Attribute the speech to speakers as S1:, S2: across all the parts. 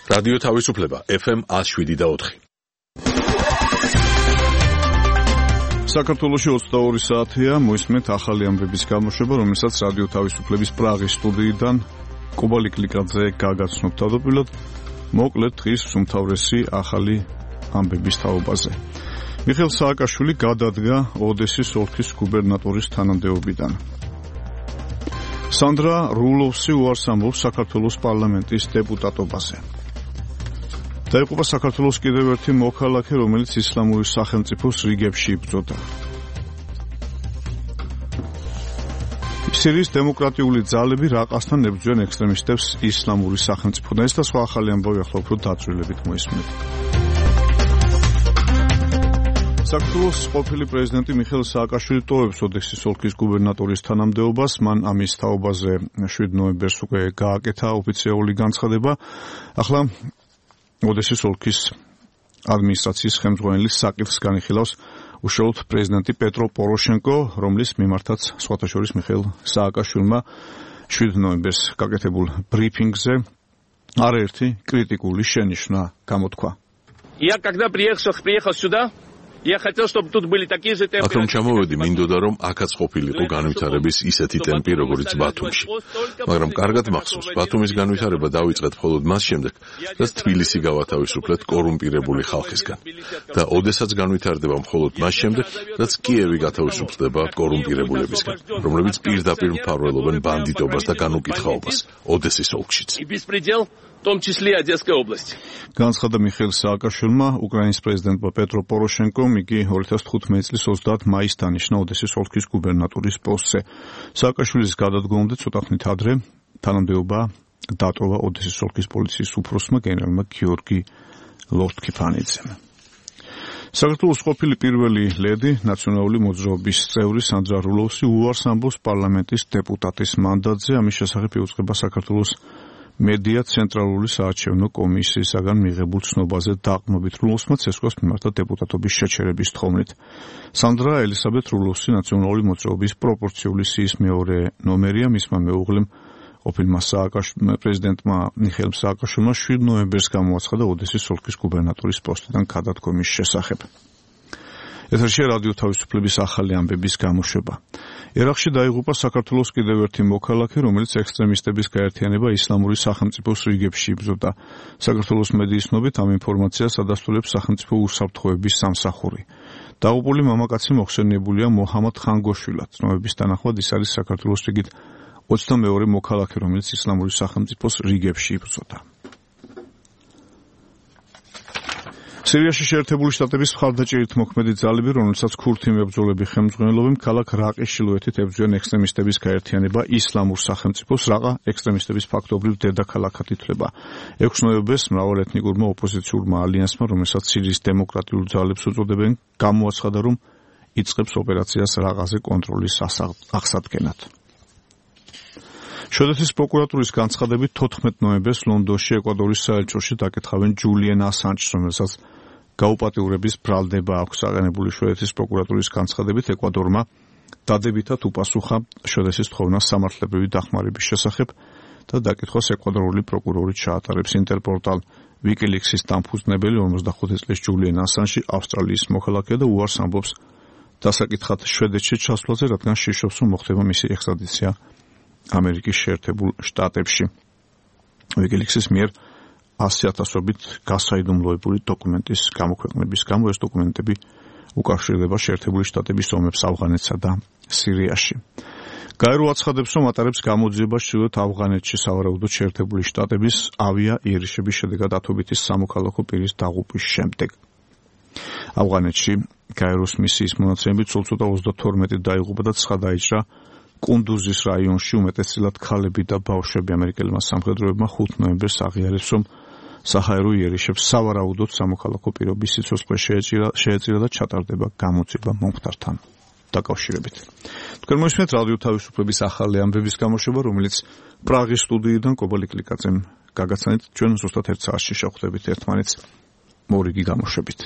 S1: რადიო თავისუფლება FM 107.4.
S2: საქართველოში 22 საათია, მოისმენთ ახალი ამბების გამოშვება, რომელსაც რადიო თავისუფლების პრაღის სტუდიიდან კუბალი კლიკაძე გაგაცნობ თავდაპირველად, მოკლედ დღის უმთავრესი ახალი ამბების თაობაზე. მიხეილ სააკაშვილი გადადგა ოდესის ოლქის გუბერნატორის თანამდებობიდან. სანდრა რულოვსი უარს ამბობს საქართველოს პარლამენტის დეპუტატობაზე. დაიღუპა საქართველოს კიდევ ერთი მოქალაქე, რომელიც ისლამური სახელმწიფოს რიგებში იბრძოდა. სირიის დემოკრატიული ძალები რაყასთან ებრძვიან ექსტრემისტებს ისლამური სახელმწიფოდან. ეს და სხვა ახალი ამბავი ახლა უფრო დაწვრილებით მოისმენთ. საქართველოს ყოფილი პრეზიდენტი მიხეილ სააკაშვილი ტოვებს ოდესის ოლქის გუბერნატორის თანამდებობას. მან ამის თაობაზე 7 ნოემბერს უკვე გააკეთა ოფიციალური განცხადება. ახლა ოდესის ოლქის ადმინისტრაციის ხელმძღვანელის საკითხს განიხილავს უშუალოდ პრეზიდენტი პეტრო პოროშენკო, რომლის მიმართაც სხვათა შორის მიხეილ სააკაშვილმა 7 ნოემბერს გაკეთებულ ბრიფინგზე არაერთი კრიტიკული შენიშვნა გამოთქვა.
S3: Я когда приехал сюда, я хотел, чтобы тут были такие же температуры.
S1: Აქ რომ ჩამოვედი, მინდოდა რომ აქაც ყოფილიყო განვითარების ისეთი ტემპი, როგორც ბათუმში. მაგრამ კარგად მახსოვს, ბათუმის განვითარება დაიწყეთ მხოლოდ მას შემდეგ, რაც თბილისი გავათავისუფლეთ კორუმპირებული ხალხისგან. და ოდესაც განვითარდება მხოლოდ მას შემდეგ, რაც კიევი გათავისუფლდება კორუმპირებულებისგან, რომლებიც პირდაპირ მფარველობენ ბანდიტობას და განუკითხაობას ოდესის ოლქშიც.
S3: В том числе Одесской области.
S2: განცხადა მიხეილ სააკაშვილმა უკრაინის პრეზიდენტმა პეტრო პოროშენკომ, იგი 2015 წლის 30 მაისს დანიშნა ოდესის ოლქის გუბერნატორის პოსტზე. სააკაშვილის გადადგომამდე ცოტა ხნით ადრე თანამდებობა დატოვა ოდესის ოლქის პოლიციის უფროსმა გენერალმა გიორგი ლორთქიფანიძემ. საქართველოს ყოფილი პირველი ლედი, ნაციონალური მოძრაობის წევრი სანდრა რულოვსი უარს ამბობს პარლამენტის დეპუტატის მანდატზე. ამის შესახებ იუწყება საქართველოს მედია ცენტრალური საარჩევნო კომისიისაგან მიღებულ ცნობაზე დაყრდნობით. რულოვსმა ცესკოს მიმართა დეპუტატობის შეჩერების თხოვნით. სანდრა ელისაბედ რულოვსი ნაციონალური მოძრაობის პროპორციული სიის მეორე ნომერია. მისმა მეუღლემ ყოფილმა პრეზიდენტმა მიხეილ სააკაშვილმა 7 ნოემბერს გამოაცხადა ოდესის ოლქის გუბერნატორის პოსტიდან გადადგომის შესახებ. ეთერშია რადიო თავისუფლების ახალი ამბების გამოშვება. ერაყში დაიღუპა საქართველოს კიდევ ერთი მოქალაქე, რომელიც ექსტრემისტების გაერთიანება ისლამური სახელმწიფოს რიგებში იბრძოდა. საქართველოს მედიის ცნობით ამ ინფორმაციას ადასტურებს სახელმწიფო უსაფრთხოების სამსახური. დაღუპული მამაკაცი მოხსენიებულია მოჰამად ხანგოშვილად. ცნობების თანახმად ის არის საქართველოს რიგით 22 მოქალაქე, რომელიც ისლამური სახელმწიფოს რიგებში იბრძოდა. სირიაში შეერთებული შტატების მხარდაჭერით მოქმედი ძალები, რომელსაც ქურთი მებრძოლები ხელმძღვანელობენ, ქალაქ რაყის ჩრდილოეთით ებრძვიან ექსტრემისტების გაერთიანება ისლამურ სახელმწიფოს. რაყა ექსტრემისტების ფაქტობრივ დედაქალაქად ითვლება. 6 ნოემბერს მრავალეთნიკურმა ოპოზიციურმა ალიანსმა, რომელსაც სირიის დემოკრატიულ ძალებს უწოდებენ, გამოაცხადა, რომ იწყებს ოპერაციას რაყაზე კონტროლის აღსადგენად. შვედეთის პროკურატურის განცხადებით 14 ნოემბერს ლონდონში ეკვადორის საელჩოში დაკითხავენ ჯულიენ ასანჯს, რომელსაც გაუპატიურების ბრალდება აქვს აღენებული. შვედეთის პროკურატურის განცხადებით ეკვადორმა დადებითად უპასუხა შვედეთის თხოვნას სამართლებრივი დახმარების შესახებ და დაკითხვას ეკვადორული პროკურორი ჩაატარებს. ინტერპორტალ ვიკილიქსის დამფუძნებელი 55 წლის ჯულიენ ასანჯი ავსტრალიის მოქალაქეა და უარს ამბობს დასაკითხად შვედეთში ჩასვლაზე, რადგან შიშობს, რომ მოხდება მისი ექსტრადიცია ამერიკის შეერთებულ შტატებში. ვიკილიქსის მიერ 100,000-ობით გასაიდუმლოებული დოკუმენტის გამოქვეყნების გამო ეს დოკუმენტები უკავშირდება შეერთებული შტატების ომებს ავღანეთსა და სირიაში. გაერო აცხადებს, რომ ატარებს გამოძიებას ჩრდილოეთ ავღანეთში სავარაუდოდ შეერთებული შტატების ავიაიერიშების შედეგად ათობითი სამოქალაქო პირის დაღუპვის შემდეგ. ავღანეთში გაეროს მისიის მონაცემებით სულ ცოტა 32 დაიღუპა და 9 დაიჭრა კუნდუზის რაიონში, უმეტესწილად ქალები და ბავშვები. ამერიკელმა სამხედროებმა 5 ნოემბერს აღიარეს, რომ საჰაერო იერიშებს სავარაუდოდ სამოქალაქო პირობის სიცოცხლე შეეწირა და ჩატარდება გამოძიება მომხდართან დაკავშირებით. თქვენ მოისმენთ რადიო თავისუფლების ახალი ამბების გამოშვება, რომელიც პრაღის სტუდიიდან კობალი კლიკაძემ გაგაცანით. ჩვენ ზუსტად 1 საათში შევხვდებით ერთმანეთს მორიგი გამოშვებით.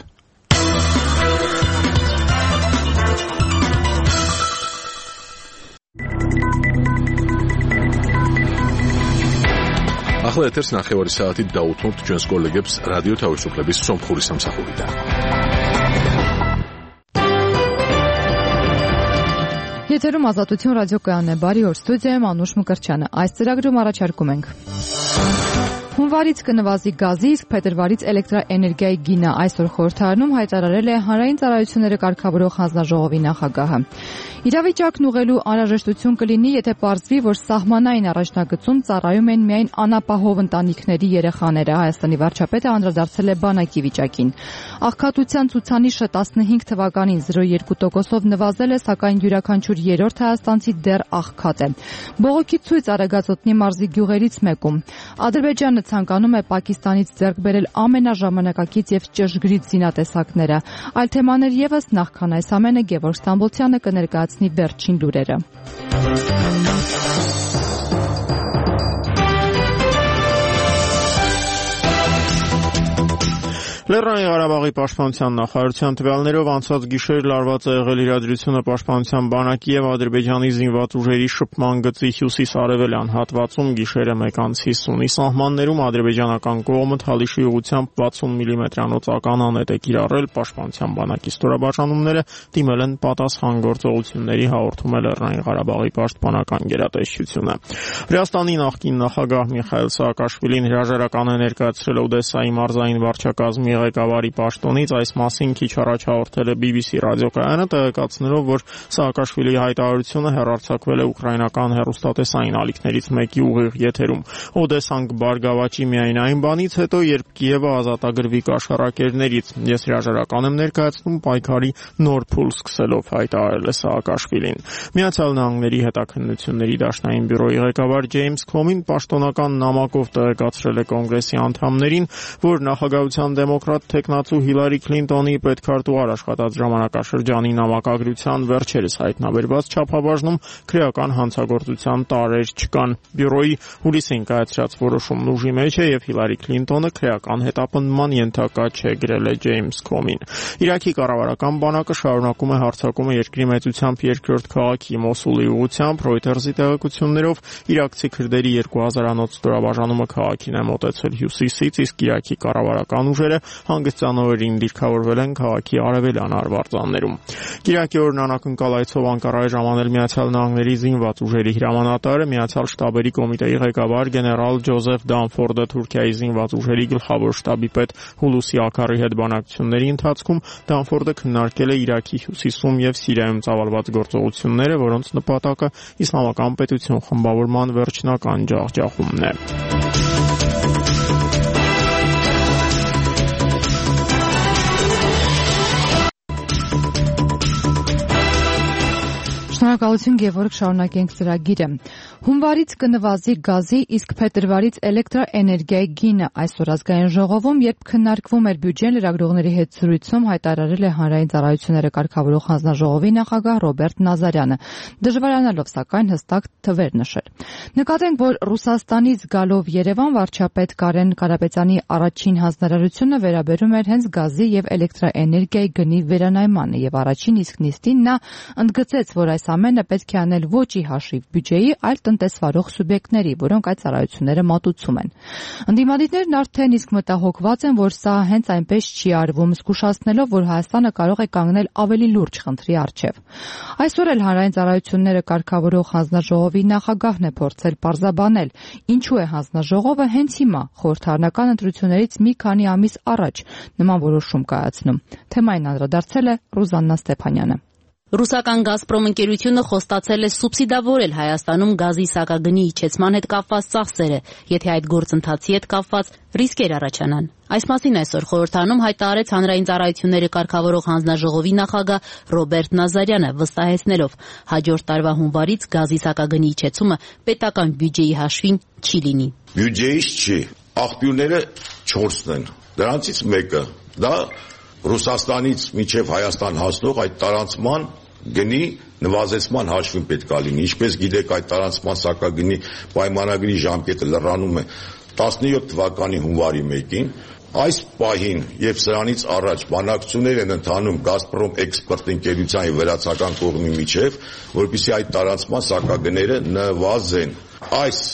S1: ახლა ეთერს ნახევარი საათით დაუთმობთ ჩვენს კოლეგებს რადიო თავისუფლების სომხური სამსახურიდან.
S4: Եթերում ազատություն ռադիոկայանն է, բարի օր, ստուդիայում Անուշ Մկրտչյանը, այս ծրագրում առաջարկում ենք Հունվարից կնվազի գազի, իսկ փետրվարից էլեկտրաէներգիայի գինը այսօր խորհրդարանում հայտարարել է Հանրային ծառայությունները կարգավորող հանձնաժողովի նախագահը։ Իրավիճակն ուղղելու անհրաժեշտություն կլինի, եթե պարզվի, որ սահմանային առաջնագծում ծառայում են միայն անապահով ընտանիքների երեխաները, Հայաստանի վարչապետը անդրադարձել է բանակի վիճակին։ Աղքատության ցուցանիշը 15 թվականին 0.2%-ով նվազել է, սակայն յուրաքանչյուր երրորդ հայաստանցի դեռ աղքատ է։ Բողոքի ցույց Արագածոտնի մարզի գյուղերից մեկում Ադրբեջանը ցանկանում է Պակիստանից ձեռք բերել ամենաժամանակակից եւ ճշգրիտ զինատեսակները։ Այլ թեմաներ եւս նախքան այս ամենը Գևորգ Ստամբոլցյանը կներկայացնի վերջին լուրերը։
S5: Լեռնային Ղարաբաղի պաշտպանության նախարարության տվյալներով անցած գիշեր լարված է եղել իրադրությունը պաշտպանության բանակի եւ Ադրբեջանի զինված ուժերի շփման գծի հյուսիս-արևելյան հատվածում գիշերը 1:50-ի սահմաններում ադրբեջանական կողմը Թալիշի ուղղությամբ 60 մմ-անոց ականանետ է կիրառել, պաշտպանության բանակի ստորաբաժանումները դիմել են պատասխան գործողությունների, հաղորդում է Լեռնային Ղարաբաղի պաշտպանական գերատեսչությունը։ Վրաստանի նախկին նախագահ Միխայել Սաակաշվիլին հրաժարական է ներկայացրել Օդեսայի մարզային վարչակազմի ղեկավարի պաշտոնից, այս մասին քիչ առաջ հաղորդել է BBC ռադիոկայանը, տեղեկացնելով, որ Սաակաշվիլիի հայտարարությունը հեռարձակվել է ուկրաինական հեռուստատեսային ալիքներից մեկի ուղիղ եթերում։ Օդեսան կբարգավաճի միայն այն բանից հետո, երբ Կիևը ազատագրվի կաշառակերներից։ Ես հրաժարական եմ ներկայացնում պայքարի նոր փուլ սկսելով, հայտարարել է Սաակաշվիլին։ Միացյալ Նահանգների հետաքննությունների դաշնային բյուրոյի ղեկավար Ջեյմս Քոմին պաշտոնական նամակով տեղեկացրել է կոնգրեսի անդամներին, որ նախագահության դեմոկրատ թեկնածու Հիլարի Քլինտոնի պետքարտուղար աշխատած ժամանակաշրջանի նամակագրության վերջերս հայտնաբերված չափաբաժնում քրեական հանցագործության տարրեր չկան։ Բյուրոյի հուլիսին կայացրած որոշումն ուժի մեջ է եւ Հիլարի Քլինտոնը քրեական հետապնդման ենթակա չէ, գրել է Ջեյմս Քոմին։ Իրաքի կառավարական բանակը շարունակում է հարձակումը երկրի մեծությամբ երկրորդ քաղաքի Մոսուլի ուղղությամբ, Reuters-ի տեղեկություններով իրաքցի քրդերի 2000-անոց ստորաբաժանումը քաղաքին է մոտեցել հյուսիսից, իսկ Իրաքի կառավարական ուժերը հանգստյան օրերին դիրքավորվել են քաղաքի արևելյան արվարձաններում։ Կիրակի օրն անակնկալ այցով Անկարայի ժամանել Միացյալ Նահանգների զինված ուժերի հրամանատարը, Միացյալ շտաբերի կոմիտեի ղեկավար գեներալ Ջոզեֆ Դանֆորդը Թուրքիայի զինված ուժերի գլխավոր շտաբի պետ Հուլուսի Աքարի հետ բանակցությունների ընթացքում Դանֆորդը քննարկել է Իրաքի հյուսիսում եւ Սիրիայում ծավալված գործողությունները, որոնց նպատակը իսլամական պետություն խմբավորման վերջնական ջախջախումն է։
S4: Շնորհակալություն Գևորգ, շարունակենք ծրագիրը։ Հունվարից կնվազի գազի, իսկ փետրվարից էլեկտրաէներգիայի գինը այսօր ազգային ժողովում, երբ քննարկվում էր բյուջեն, լրագրողների հետ զրույցում հայտարարել է Հանրային ծառայությունները կարգավորող հանձնաժողովի նախագահ Ռոբերտ Նազարյանը, դժվարանալով սակայն հստակ թվեր նշել։ Նկատենք, որ Ռուսաստանից գալով Երևան վարչապետ Կարեն Կարապետյանի առաջին հանձնարարությունը վերաբերում էր հենց գազի եւ էլեկտրաէներգիայի գնի վերանայմանը եւ առաջին իսկ նիստին նա ընդգծեց, որ այս ամենը պետք է անել ոչ ի հաշիվ բյուջեի, այլ տնտեսվարող սուբյեկտների, որոնք այդ ծառայությունները մատուցում են։ Ընդդիմադիրներն արդեն իսկ մտահոգված են, որ սա հենց այնպես չի արվում, զգուշացնելով, որ Հայաստանը կարող է կանգնել ավելի լուրջ խնդրի առջև։ Այսօր էլ Հանրային ծառայությունները կարգավորող հանձնաժողովի նախագահն է փորձել պարզաբանել, ինչու է հանձնաժողովը հենց հիմա խորհրդարանական ընտրություններից մի քանի ամիս առաջ նման որոշում կայացնում։ Թեմային անդրադարձել է Ռուզաննա Ստեփանյանը։
S6: Ռուսական «Գազպրոմ» ընկերությունը խոստացել է սուբսիդավորել Հայաստանում գազի սակագնի իջեցման հետ կապված ծախսերը, եթե այդ գործընթացի հետ կապված ռիսկեր առաջանան։ Այս մասին այսօր խորհրդարանում հայտարարեց Հանրային ծառայությունները կարգավորող հանձնաժողովի նախագահ Ռոբերտ Նազարյանը, վստահեցնելով հաջորդ տարվա հունվարից գազի սակագնի իջեցումը պետական բյուջեի հաշվին չի լինի։
S7: Բյուջեից չի, աղբյուրները 4-ն են, դրանցից մեկը դա Ռուսաստանից մինչև Հայաստան հասնող այդ տարանցման գնի նվազեցման հաշվին պետք է լինի։ Ինչպես գիտեք, այդ տարանցման սակագնի պայմանագրի ժամկետը լրանում է 17 թվականի հունվարի 1-ին։ Այս պահին եւ սրանից առաջ բանակցություններ են ընթանում «Գազպրոմ» էքսպորտ ընկերության եւ վերացական կողմի միջև, որպեսզի այդ տարանցման սակագները նվազեն։ Այս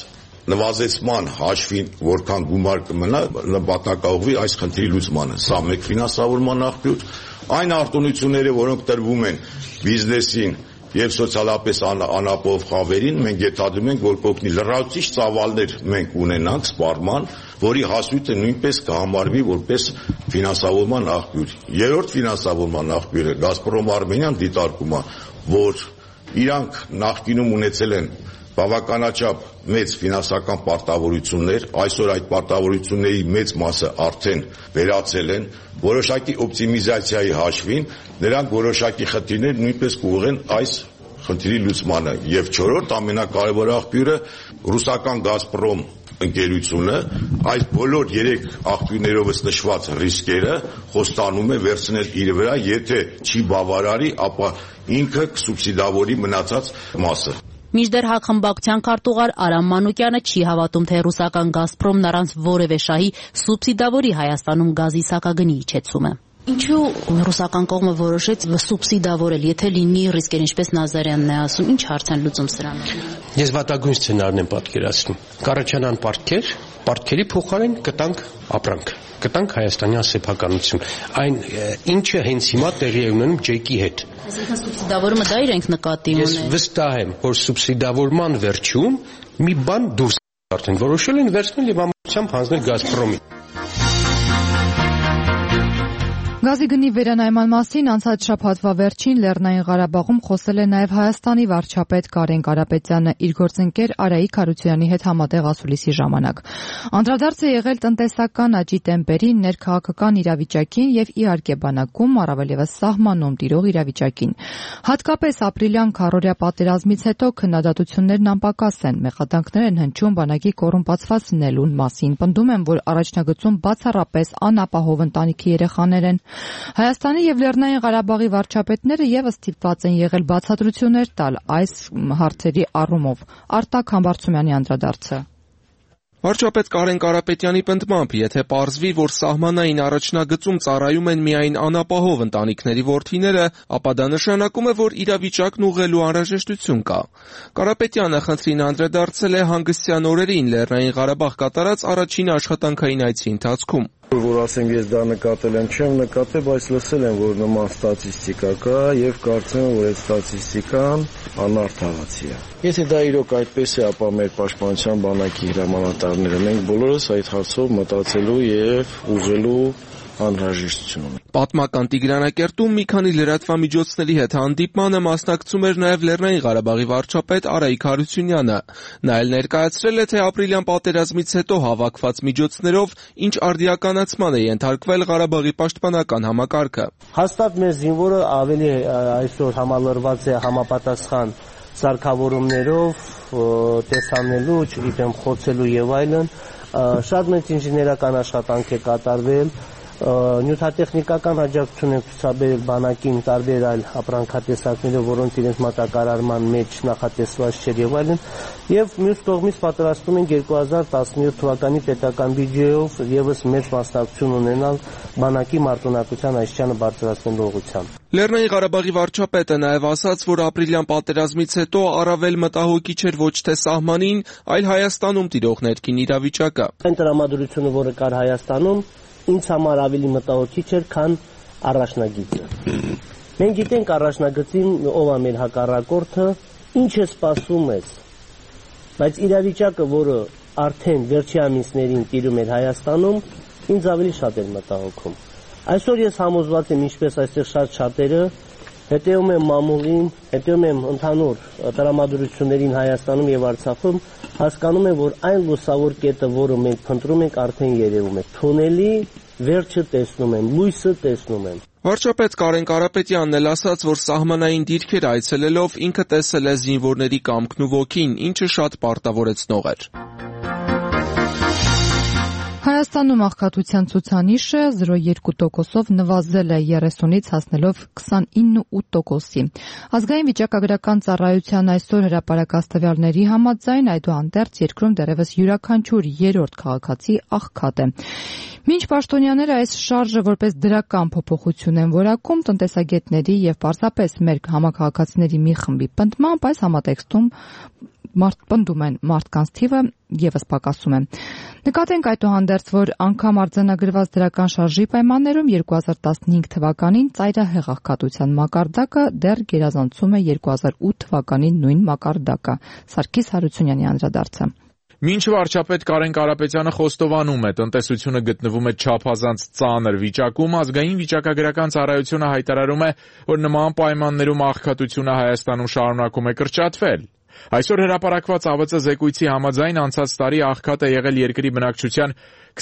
S7: նվազեցման հաշվին որքան գումար կմնա, նպատակաուղղվի այս խնդրի լուծմանը։ Սա մեկ ֆինանսավորման աղբյուր, այն արտոնությունները, որոնք տրվում են բիզնեսին եւ սոցիալապես անապահով խավերին, մենք ենթադրում ենք, որ կօգնի լրացուցիչ ծավալներ մենք ունենանք սպառման, որի հասույթը նույնպես կհամարվի որպես ֆինանսավորման աղբյուր։ Երրորդ ֆինանսավորման աղբյուրը Գազպրոմ Արմենիան դիտարկում է, որ իրանք նախկինում ունեցել են բավականաչափ մեծ ֆինանսական պարտավորություններ, այսօր այդ պարտավորությունների մեծ մասը արդեն վերացել են, որոշակի օպտիմիզացիայի հաշվին նրանք որոշակի խնդիրներ նույնպես կուղղեն այս խնդրի լուծմանը։ Եվ չորրորդ ամենակարևոր աղբյուրը ռուսական Գազպրոմ ընկերությունը այս բոլոր 3 աղբյուրներովս նշված ռիսկերը խոստանում է վերցնել իր վրա, եթե չի բավարարի, ապա ինքը կսուբսիդավորի մնացած մասը։
S6: Մինչդեռ հակխմբակցության քարտուղար Արամ Մանուկյանը չի հավատում, թե ռուսական Գազպրոմն առանց որևէ շահի սուբսիդավորի Հայաստանում գազի սակագնի իջեցումը։ Ինչու ռուսական կողմը որոշեց սուբսիդավորել, եթե լինի ռիսկեր, ինչպես Նազարյանն է ասում, ինչ հարց են լուծում սրանով։
S8: Ես վատագույն սցենարն եմ պատկերացնում։ Կառաջանան պարտքեր, պարտքերի փոխարեն կտանք ապրանք, կտանք հայաստանյան սեփականություն։ Այն ինչը հենց հիմա տեղի է ունենում ջեկի հետ։
S6: Այսինքն սուբսիդավորումը դա իրենք նկատի ունեն։
S8: Ես վստահ եմ, որ սուբսիդավորման վերջում մի բան դուրս արդեն որոշել են վերցնել եւ ամբողջությամբ հանձնել Գազպրոմին։
S4: Գազի գնի վերանայման մասին անցած շաբաթվա վերջին Լեռնային Ղարաբաղում խոսել է նաև Հայաստանի վարչապետ Կարեն Կարապետյանը իր գործընկեր Արայիկ Հարությունյանի հետ համատեղ ասուլիսի ժամանակ։ Անդրադարձ է եղել տնտեսական աճի տեմպերին, ներքաղաքական իրավիճակին եւ իհարկե բանակում, առավել եւս սահմանում տիրող իրավիճակին։ Հատկապես ապրիլյան քառօրյա պատերազմից հետո քննադատություններն անպակաս են, մեղադրանքներ են հնչում բանակի կոռումպացված լինելուն մասին։ Պնդում են, որ առաջնագծում բացառապես անապահով ընտանիքի երեխաներ են։ Հայաստանի եւ Լեռնային Ղարաբաղի վարչապետները եւս ստիպված են եղել բացատրություններ տալ այս հարցերի առումով։ Արտակ Համբարձումյանի անդրադարձը։
S9: Վարչապետ Կարեն Կարապետյանի պնդմամբ, եթե պարզվի, որ սահմանային առաջնագծում ծառայում են միայն անապահով ընտանիքների որդիները, ապա դա նշանակում է, որ իրավիճակն ուղղելու անհրաժեշտություն կա։ Կարապետյանը խնդրին անդրադարձել է հանգստյան օրերին Լեռնային Ղարաբաղ կատարած առաջին աշխատանքային այցի ընթացքում։
S10: Որ ասենք ես դա նկատել եմ, չեմ նկատել, բայց լսել եմ, որ նման ստատիստիկա կա եւ կարծում եմ, որ այդ ստատիստիկան անարդարացի է։ Եթե դա իրոք այդպես է, ապա մեր պաշտպանության բանակի հրամանատարները մենք բոլորս այդ հարցով մտածելու եւ ուղղելու անհրաժեշտություն ունի։
S9: Պատմական Տիգրանակերտում մի քանի լրատվամիջոցների հետ հանդիպմանը մասնակցում էր նաև Լեռնային Ղարաբաղի վարչապետ Արայիկ Հարությունյանը։ Նա էլ ներկայացրել է, թե ապրիլյան պատերազմից հետո հավաքված միջոցներով ինչ արդիականացման է ենթարկվել Ղարաբաղի պաշտպանական համակարգը։
S11: Հաստատ մեր զինվորը ավելի այսօր համալրված է համապատասխան սարքավորումներով, տեսանելու, չգիտեմ, խոցելու եւ այլն։ Շատ մեծ ինժեներական աշխատանք է կատարվել։ Նյութատեխնիկական աջակցություն են ցուցաբերել բանակին տարբեր այլ ապրանքատեսակներով, որոնց իրենց մատակարարման մեջ նախատեսված չէր եւ այլն, եւ մյուս կողմից պատրաստում են 2017 թվականի պետական բյուջեով եւս մեծ մասնակցություն ունենալ բանակի մարտունակության այսչանը բարձրացնելու ուղղությամբ։
S9: Լեռնային Ղարաբաղի վարչապետը նաև ասաց, որ ապրիլյան պատերազմից հետո առավել մտահոգիչ էր ոչ թե սահմանին, այլ Հայաստանում տիրող ներքին իրավիճակը։
S11: Այն տրամադրությունը, որը կար Հայաստանում, ինձ համար ավելի մտահոգիչ էր, քան առաջնագիծը։ Մենք գիտենք առաջնագծին ով է մեր հակառակորդը, ինչ է սպասում մեզ, բայց իրավիճակը, որը արդեն վերջի ամիսներին տիրում էր Հայաստանում, ինձ ավելի շատ էր մտահոգում։ Այսօր ես համոզված եմ, ինչպես այստեղ շատ շատերը, հետևում եմ մամուլին, հետևում եմ ընդհանուր տրամադրություններին Հայաստանում եւ Արցախում, հասկանում եմ, որ այն լուսավոր կետը, որը մենք փնտրում ենք, արդեն երևում է։ Թունելի վերջը տեսնում եմ, լույսը տեսնում եմ։
S9: Վարչապետ Կարեն Կարապետյանն էլ ասաց, որ սահմանային դիրքեր այցելելով ինքը տեսել է զինվորների կամքն ու ոգին, ինչը շատ պարտավորեցնող էր։
S4: Հայաստանում աղքատության ցուցանիշը 0,2%-ով նվազել է 30-ից հասնելով 29.8%-ի։ Ազգային վիճակագրական ծառայության այսօր հրապարակած տվյալների համաձայն այդուհանդերձ երկրում դեռևս յուրաքանչյուր երրորդ քաղաքացի աղքատ է։ Մինչ պաշտոնյաները այս շարժը որպես դրական փոփոխություն են որակում, տնտեսագետների եւ պարզապես մեր համաքաղաքացիների մի խմբի պնդմամբ այս համատեքստում պնդում են մարդկանց թիվը եւս պակասում է։ Նկատենք այդուհանդերձ, որ անգամ արձանագրված դրական շարժի պայմաններում 2015 թվականին ծայրահեղ աղքատության մակարդակը դեռ գերազանցում է 2008 թվականի նույն մակարդակը։ Սարգիս Հարությունյանի անդրադարձը։
S12: Մինչ վարչապետ Կարեն Կարապետյանը խոստովանում է, տնտեսությունը գտնվում է չափազանց ծանր վիճակում, ազգային վիճակագրական ծառայությունը հայտարարում է, որ նման պայմաններում աղքատությունը Հայաստանում շարունակում է կրճատվել։ Այսօր հրապարակված ԱՎԾ զեկույցի համաձայն անցած տարի աղքատ է եղել երկրի բնակչության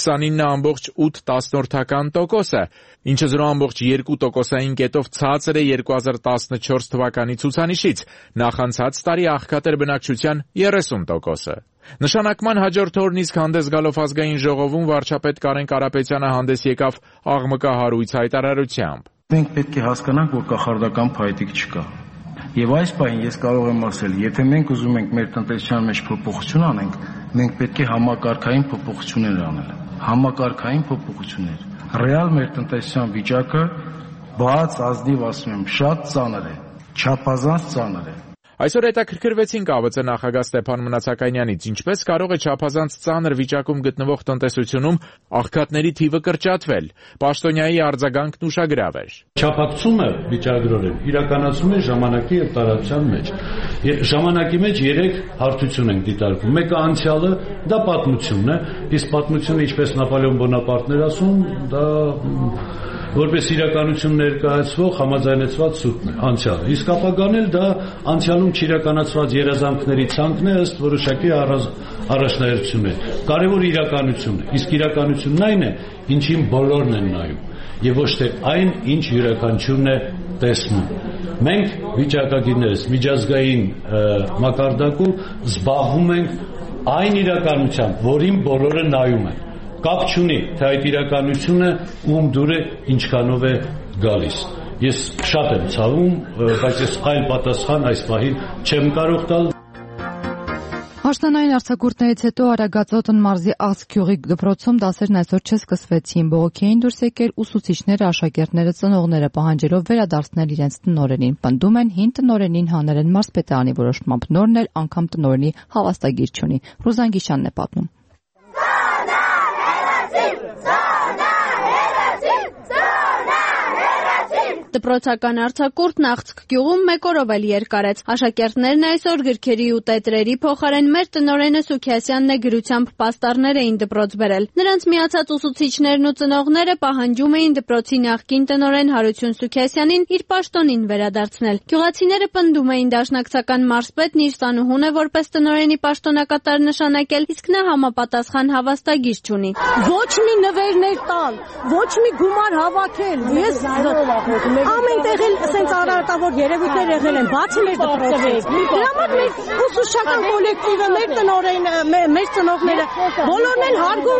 S12: 29.8%, ինչը 0.2%-ային կետով ցածր է 2014 թվականի ցուցանիշից, նախանցած տարի աղքատ էր բնակչության 30%-ը։ Նշանակման հաջորդ օրն իսկ հանդես գալով ազգային ժողովում վարչապետ Կարեն Կարապետյանը հանդես եկավ աղմկահարույց հայտարարությամբ։
S10: Մենք պետք է հասկանանք, որ կախարդական փայտիկ չկա։ Եվ այս պահին ես կարող եմ ասել, եթե մենք ուզում ենք մեր տնտեսության մեջ փոփոխություն անենք, մենք պետք է համակարգային փոփոխություններ անել։ Համակարգային փոփոխություններ։ Ռեալ մեր տնտեսության վիճակը բաց ազնիվ ասում եմ, շատ ծանր է, չափազանց ծանր է։
S12: Այսօր հետաքրքրվեցինք ԱՎԾ նախագահ Ստեփան Մնացականյանից, ինչպես կարող է չափազանց ծանր վիճակում գտնվող տնտեսությունում աղքատների թիվը կրճատվել։ Պաշտոնյայի արձագանքն ուշագրավ էր։
S13: Չափակցումը վիճակագրորեն իրականացում է ժամանակի եւ տարածության մեջ։ Ժամանակի մեջ 3 հարթություն ենք դիտարկում։ Մեկը անցյալը, դա պատմությունն է, իսկ պատմությունը, ինչպես Նապոլեոն Բոնապարտն էր ասում, դա որպես իրականություն ներկայացվող համաձայնեցված սուտն է, անցյալը։ Իսկ ապագան էլ դա անցյալում չիրականացված երազանքների ցանկն է ըստ որոշակի առաջնահերթություն է։ Կարևոր իրականությունն է։ Իսկ իրականությունն այն է, ինչին բոլորն են նայում, եւ ոչ թե այն, ինչ յուրաքանչյուրն է տեսնում։ Մենք վիճակագիրներս միջազգային մակարդակում զբաղվում ենք այն իրականությամբ, որին բոլորը նայում են։ Կապ չունի, թե այդ իրականությունը ում դուր է, ինչքանով է գալիս։ Ես շատ եմ ցավում, բայց ես այլ պատասխան այս պահին չեմ կարող տալ։
S4: Աշնանային արձակուրդներից հետո Արագածոտ մարզի Աղցգյուղի դպրոցում դասերն այսօր չսկսվեցին։ Բողոքի էին դուրս եկել ուսուցիչները, աշակերտները, ծնողները, պահանջելով վերադարձնել իրենց տնօրենին։ Պնդում են հին տնօրենին հանել են մարզպետարանի որոշմամբ, նորն էլ անգամ տնօրենի հավաստագիր չունի։ Ռուզան Գիշյանն է պատմում։
S14: Դպրոցական արձակուրդն Աղցգյուղում մեկ օրով էլ երկարեց։ Աշակերտներն այսօր գրքերի ու տետրերի փոխարեն մեր տնօրենը Սուքիասյանն է գրությամբ պաստառներ էին դպրոց բերել։ Նրանց միացած ուսուցիչներն ու ծնողները պահանջում էին դպրոցի նախկին տնօրեն Հարություն Սուքիասյանին իր պաշտոնին վերադարձնել։ Գյուղացիները պնդում էին դաշնակցական մարզպետն իր սանուհուն է որպես տնօրենի պաշտոնակատար նշանակել, իսկ նա համապատասխան հավաստագիր չունի։
S15: Ոչ մի նվերներ տալ, ոչ մի գումար հավաքել։ Ես ամեն տեղ էլ ասենց արարտավոր երևույթներ եղել են, բացի մեր դպրոցից։ Դրա համար մեր ուսուցչական կոլեկտիվը, մեր տնօրենը, մեր ծնողները բոլորն են հարգում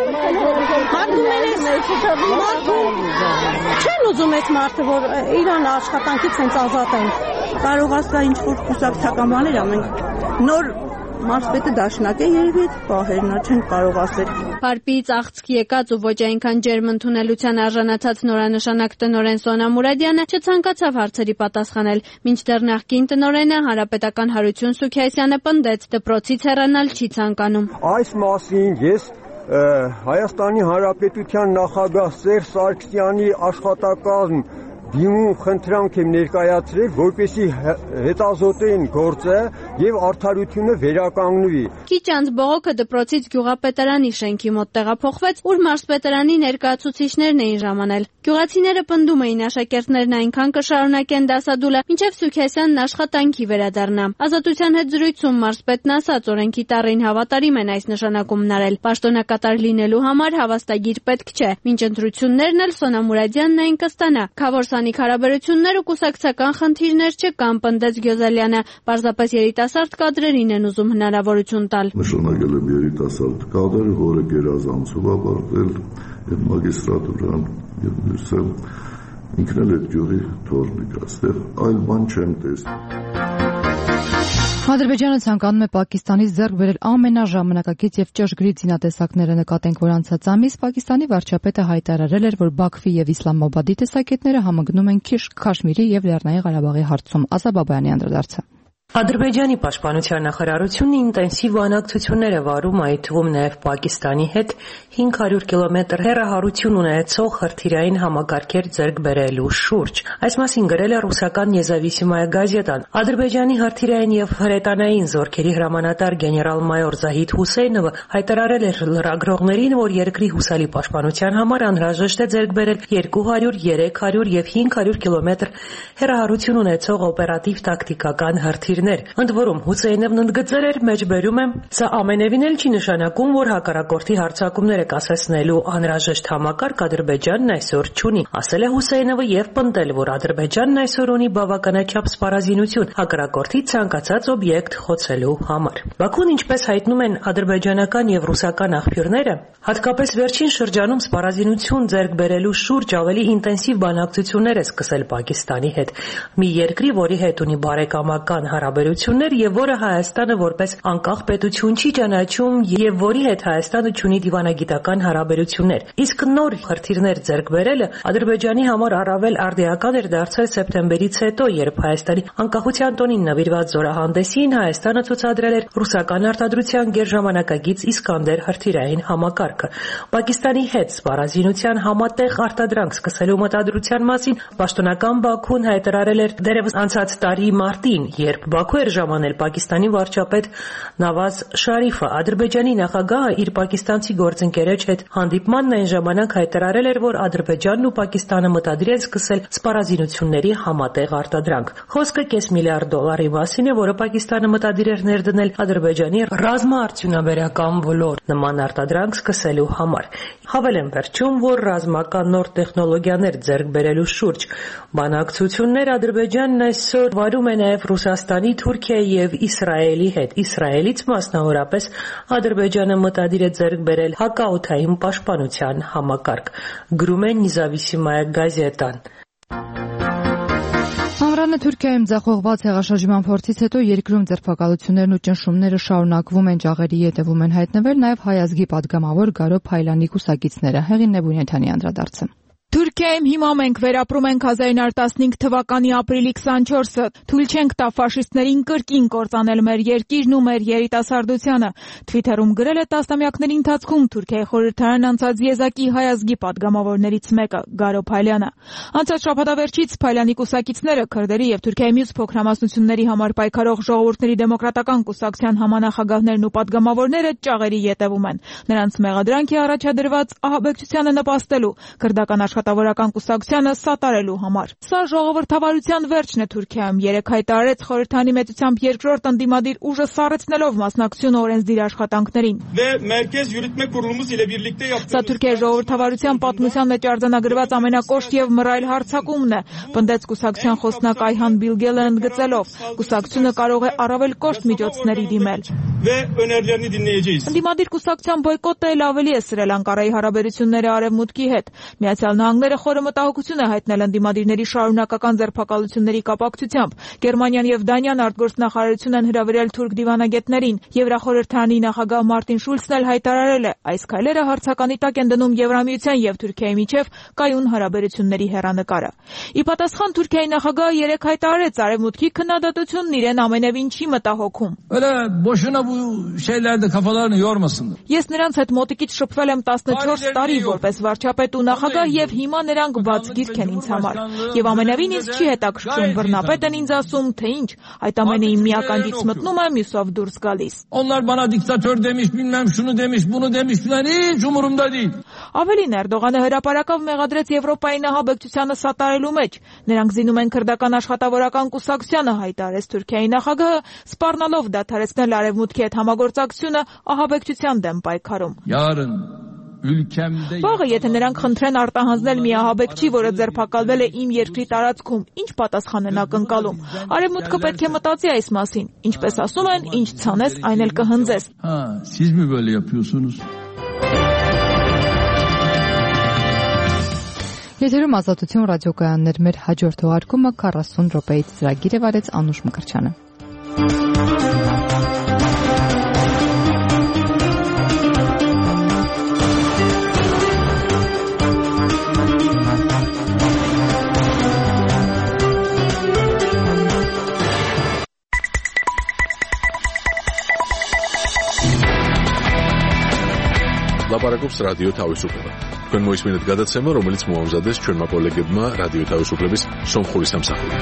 S15: են մարդուն։ Չեն ուզում այդ մարդը, որ իրան աշխատանքից հենց ազատ են։
S16: Կարող ասա ինչ-որ կուսակցական բաներ ամեն նոր մարզպետը դաշնակ է երևի այդ պահերն չեն կարող ասել։
S14: Փարպիից աղցք եկած ու ոչ այնքան ջերմ ընդունելության արժանացած նորանշանակ տնօրեն Սոնա Մուրադյանը չցանկացավ հարցերի պատասխանել, մինչդեռ նախկին տնօրենը հանրապետական Հարություն Սուքիասյանը պնդեց, դպրոցից հեռանալ չի ցանկանում։
S17: Այս մասին ես Հայաստանի Հանրապետության նախագահ Սերժ Սարգսյանի աշխատակազմ դիմում խնդրանք եմ ներկայացրել, որպեսզի հետազոտեն գործը եւ արդարությունը վերականգնվի։
S14: Քիչ անց բողոքը դպրոցից գյուղապետարանի շենքի մոտ տեղափոխվեց, ուր մարզպետարանի ներկայացուցիչներն էին ժամանել։ Գյուղացիները պնդում էին աշակերտներն այնքան կշարունակեն դասադուլը, մինչև Սուքիասյանն աշխատանքի վերադառնա։ Ազատության հետ զրույցում մարզպետն ասաց, օրենքի տառին հավատարիմ են այս նշանակումն արել։ Պաշտոնակատար լինելու համար հավաստագիր պետք չէ։ Մինչ ընտրություններն էլ Սոնա Մուրադյանն այն կստանա։ Քավորսանիք հարաբերություններ ու կուսակցական խնդիրներ չկան, պնդեց Գյոզալյանը։ Պարզապես երիտասարդ կադրերին են ուզում հնարավորություն տալ։
S18: Նշանակել եմ երիտասարդ կադր, որը գերազանցով ավարտել եւ մագիստրատուրան եւ մյուսը ինքն էլ այդ գյուղի թորնիկ է, այստեղ այլ բան չեմ տեսնում։
S4: Ադրբեջանը ցանկանում է Պակիստանից ձեռք բերել ամենաժամանակակից եւ ճշգրիտ զինատեսակները։ Նկատենք, որ անցած ամիս Պակիստանի վարչապետը հայտարարել էր, որ Բաքվի եւ Իսլամաբադի տեսակետները համընկնում են Քաշմիրի եւ Լեռնային Ղարաբաղի հարցում։ Ազա Բաբայանի անդրադարձը։
S19: Ադրբեջանի պաշտպանության նախարարությունն ինտենսիվ բանակցություններ է վարում, այդ թվում նաև Պակիստանի հետ 500 կիլոմետր հեռահարություն ունեցող հրթիռային համակարգեր ձեռք բերելու շուրջ։ Այս մասին գրել է ռուսական Նեզավիսիմայա գազետան։ Ադրբեջանի հրթիռային եւ հրետանային զորքերի հրամանատար գեներալ-մայոր Զահիդ Հուսեյնովը հայտարարել է լրագրողներին, որ երկրի հուսալի պաշտպանության համար անհրաժեշտ է ձեռք բերել 200, 300 եւ 500 կիլոմետր հեռահարություն ունեցող օպերատիվ տակտիկական հրթիռներ։ Ընդ որում Հուսեյնովն ընդգծել էր, մեջբերում է, սա ամենևին էլ չի նշանակում, որ հակառակորդի հարձակումները կասեցնելու անհրաժեշտ համակարգ Ադրբեջանն այսօր չունի, ասել է Հուսեյնովը եւ պնդել, որ Ադրբեջանն այսօր ունի բավականաչափ սպառազինություն հակառակորդի ցանկացած օբյեկտ խոցելու համար։ Բաքուն, ինչպես հայտնում են ադրբեջանական եւ ռուսական աղբյուրները, հատկապես վերջին շրջանում սպառազինություն ձեռք բերելու շուրջ ավելի ինտենսիվ բանակցություններ է սկսել Պակիստանի հետ, մի երկրի, որի հետ ունի բարեկամական հարաբերություններ եւ որը Հայաստանը որպես անկախ պետություն չի ճանաչում եւ որի հետ Հայաստանը ունի դիվանագիտական հարաբերություններ։ Իսկ նոր հրթիռներ ձեռք բերելը Ադրբեջանի համար առավել արդիական էր դարձել սեպտեմբերից հետո, երբ Հայաստանի անկախության տոնին նվիրված զորահանդեսին Հայաստանը ցուցադրել էր ռուսական արտադրության գերժամանակագից Իսկանդեր հրթիռային համակարգը։ Պակիստանի հետ սպառազինության համատեղ արտադրանք սկսելու մտադրության մասին պաշտոնական Բաքուն հայտարարել էր դեռևս անցած տարի մարտին, երբ Բաքու էր ժամանել Պակիստանի վարչապետ Նավազ Շարիֆը։ Ադրբեջանի նախագահը իր պակիստանցի գործընկերոջ հետ հանդիպմանն այն ժամանակ հայտարարել էր, որ Ադրբեջանն ու Պակիստանը մտադիր են սկսել սպառազինությունների համատեղ արտադրանք։ Խոսքը $500 միլիարդ մասին է, որը Պակիստանը մտադիր էր ներդնել Ադրբեջանի ռազմաարդյունաբերական ոլորտ նման արտադրանք սկսելու համար։ Հավելեմ վերջում, որ ռազմական նոր տեխնոլոգիաներ ձեռք բերելու շուրջ բանակցություններ Ադրբեջանն այսօր վարում է նաև Ռուսաստանի, Թուրքիայի եւ Իսրայելի հետ։ Իսրայելից մասնավորապես Ադրբեջանը մտադիր է ձեռք բերել հակաօդային պաշտպանության համակարգ, գրում է Նեզավիսիմայա գազետան։
S4: Ամռանը Թուրքիայում ձախողված հեղաշրջման փորձից հետո երկրում ձերբակալություններն ու ճնշումները շարունակվում են, ջաղերի ետևում են հայտնվել նաև հայ ազգի падգամավոր Գարո Փայլյանի կուսակիցները։ Հեղինն է Բունյաթյանի անդրադարձը։
S20: Թուրքիայում հիմա մենք վերապրում ենք 1915 թվականի ապրիլի 24-ը։ Թույլ չենք տա ֆաշիստներին կրկին կործանել մեր երկիրն ու մեր երիտասարդությանը։ Թվիթերում գրել է տասնամյակների ընթացքում Թուրքիայի խորհրդարան անցած եզակի հայ ազգի падգամավորներից մեկը՝ Գարո Փայլյանը։ Անցած շաբաթավերջից Փայլյանի կուսակիցները քրդերի եւ Թուրքիայի մյուս փոքրամասնությունների համար պայքարող ժողովուրդների դեմոկրատական կուսակցության համանախագահներն ու падգամավորները ջաղերի ետևում են։ Նրանց մեղադրանք է առաջադրված ահաբեկչությանը նպաստելու, քրդական աշխատավորական կուսակցությանը սատարելու համար։ Սա ժողովրդավարության վերջն է Թուրքիայում։ Երեկ հայտարարեց խորհրդանի մեծությամբ երկրորդ ընդդիմադիր ուժը սառեցնելով մասնակցությունը օրենսդիր աշխատանքներին։ Սա Թուրքիայի ժողովրդավարության պատմության մեջ արձանագրված ամենակոշտ եւ մռայլ հարձակումն է, պնդեց կուսակցության խոսնակ Այհան Բիլգելը ընդգծելով. կուսակցությունը կարող է առավել կոշտ միջոցների դիմել։ Ընդդիմադիր կուսակցության բոյկոտը էլ ավելի է սրել Անկարայի հարաբերությունները Արևմուտքի հետ։ Միացյալ Նահանգները խորը մտահոգություն է հայտնել ընդդիմադիրների շարունակական ձերբակալությունների կապակցությամբ։ Գերմանիան եւ Դանիան արտգործնախարարություն են հրավիրել թուրք դիվանագետներին։ Եվրախորհրդարանի նախագահ Մարտին Շուլցն էլ հայտարարել է, այս քայլերը հարցականի տակ են դնում Եվրամիության եւ Թուրքիայի միջև կայուն հարաբերությունների հեռանկարը։ Ի պատասխան Թուրքիայի նախագահը երեկ հայտարարեց, Արևմուտքի քննադատությունն իրեն ամենևին չի մտահոգում։ Ես նրանց հետ մոտիկից շփվել եմ 14 տարի որպես վարչապետ ու նախագահ եւ հիմա նրանք բաց գիրք են ինձ համար։ Եվ ամենևին ինձ չի հետաքրքրում բռնապետ են ինձ ասում, թե ինչ, այդ ամենը իմ մի ականջից մտնում է, մյուսով դուրս գալիս։ Ավելին Էրդողանը հրապարակավ մեղադրեց Եվրոպայի ահաբեկչությանը սատարելու մեջ։ Նրանք զինում են քրդական աշխատավորական կուսակցությանը, հայտարարեց Թուրքիայի նախագահը, սպառնալով դադարեցնել Արևմուտքի հետ համագործակցությունը ահաբեկչության դեմ պայքարում։ Վաղը, եթե նրանք խնդրեն արտահանձնել մի ահաբեկչի, որը ձերբակալվել է իմ երկրի տարածքում, ինչ պատասխան են ակնկալում։ Արևմուտքը պետք է մտածի այս մասին։ Ինչպես ասում են, ինչ ցանես, այն էլ կհնձես։
S4: Եթերում Ազատություն ռադիոկայաններ, մեր հաջորդ թողարկումը 40 րոպեից ծրագիր է վարեց Անուշ Մկրտչյանը։
S1: ლაპარაკობს რადიო თავისუფლება. თქვენ მოისმინეთ გადაცემა, რომელიც მოამზადეს ჩვენმა კოლეგებმა რადიო თავისუფლების სომხური სამსახურით.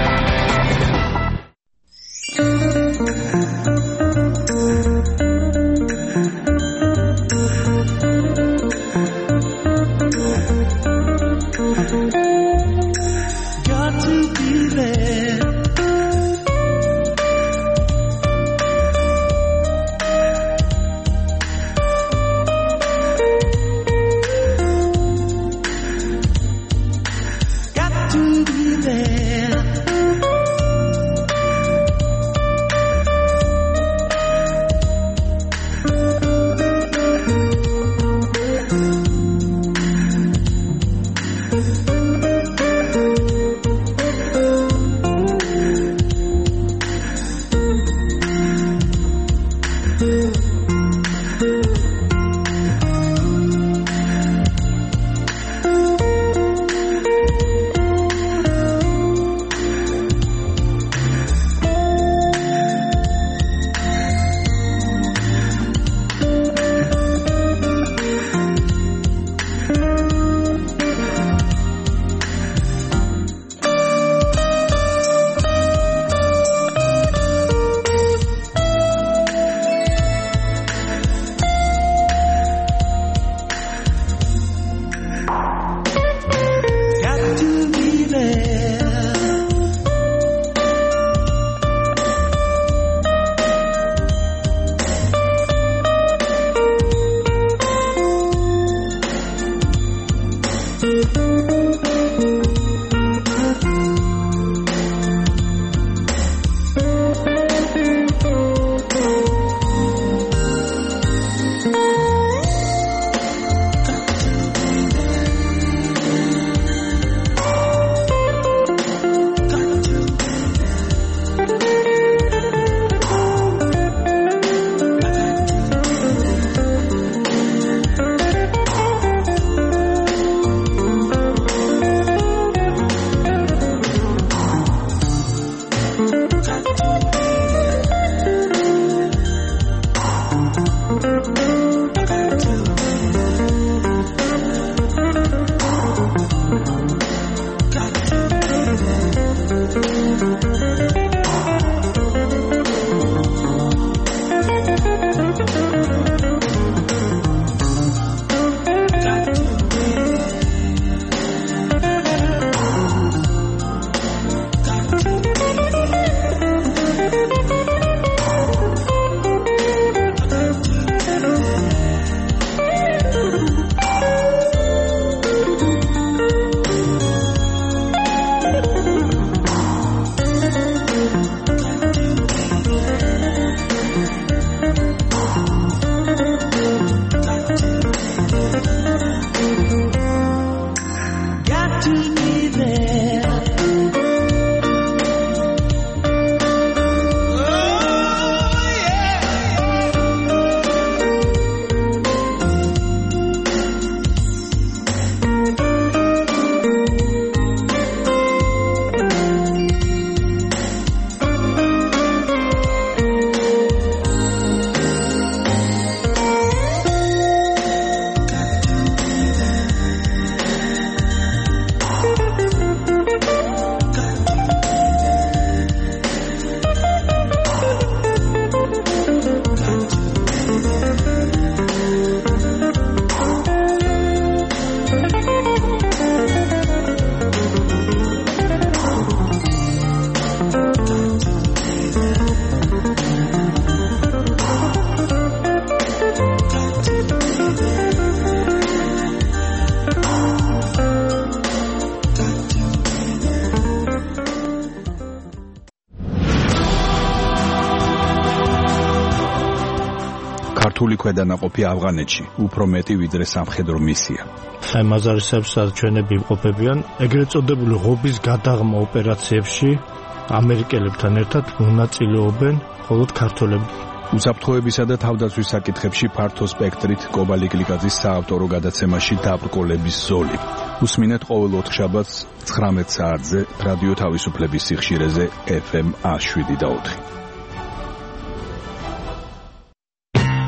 S21: ქართული ქვედანაყოფი ავღანეთში უფრო მეტი ვიდრე სამხედრო მისია.
S22: აი მაზარისებს ჩვენები ყოფებიან ეგრეთ წოდებული ღობის გადაღმა ოპერაციებში ამერიკელებთან ერთად მონაწილეობენ მხოლოდ ქართველები.
S21: უსაფრთხოებისა და თავდაცვის საკითხებში ფართო სპექტრით კობალი გლიკაძის საავტორო გადაცემაში დაბრკოლების ზოლი. უსმინეთ ყოველ ოთხშაბათს 19 საათზე რადიო თავისუფლების სიხშირეზე FM 107.4.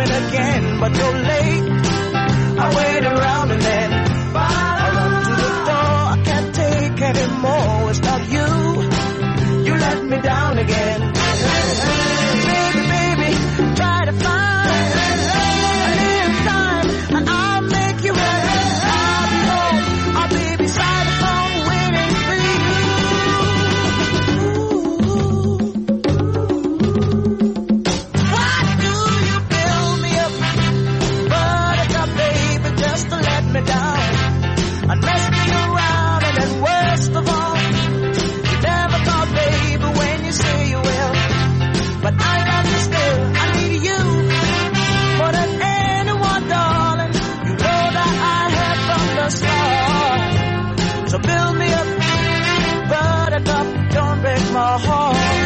S2: coming again, but you're late. I wait around and then I run to the door. I can't take anymore. It's not you. You let me down again. Baby, baby, try to find a little time and I'll make you happy. I'll be home. I'll be beside the phone waiting for you. Why do you build me up? Buttercup, baby, just to let me down and mess me around, and then worst of all, you never call, baby, when you say you will. But I love you still, I need you more than anyone, darling. You know that I have from the start. So build me up, buttercup, don't break my heart.